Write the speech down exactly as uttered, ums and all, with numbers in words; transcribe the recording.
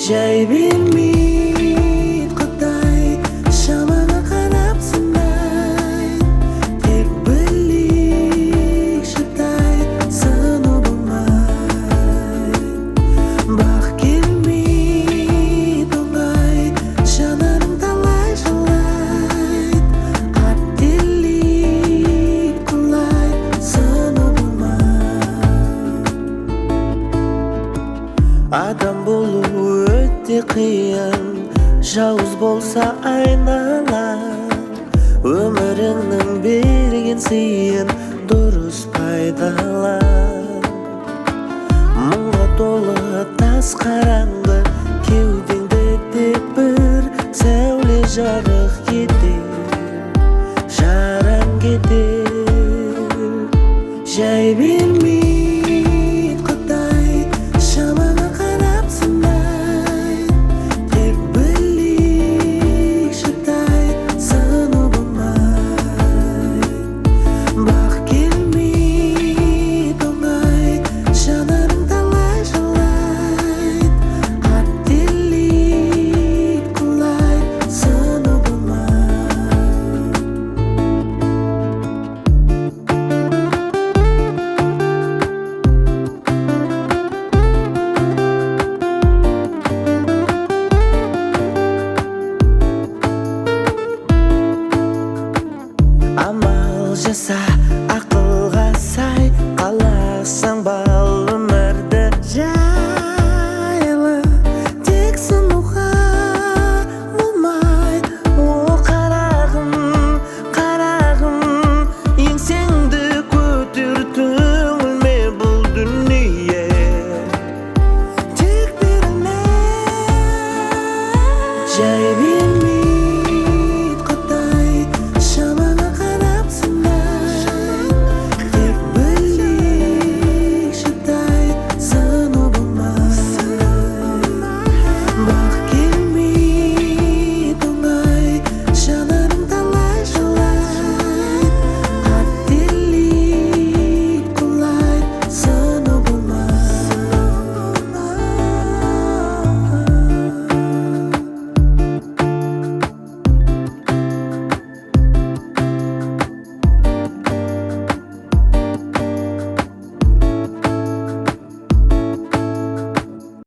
Жай бермей Құдай шамаңа қарап сынай, тек білейік шыдай сыну болмай. Бақ келмей оңай, жанарың талай жылайды, аттелейік құлай сыну болмай. Адам болу өте қиын, жауыз болса айналаң. Өміріңнің берген сыйын дұрыс пайдалан. Мұңға толы тас қараңғы, кеудеңді тек бір сәуле жарық етер, жараң кетер. Жай бермей Құдай шамаңа қарап сынай, тек білейік шыдай сыну болмай. Бақ келмей оңай, жанарың талай жылайды, аттелейік құлай сыну болмай. Амал жаса ақылға сай, қаласаң бал өмірді жайлы, тек сынуға болмай. О қарағым, қарағым, еңсеңді көтер, түңілме бұл дүние тек берілме. Жай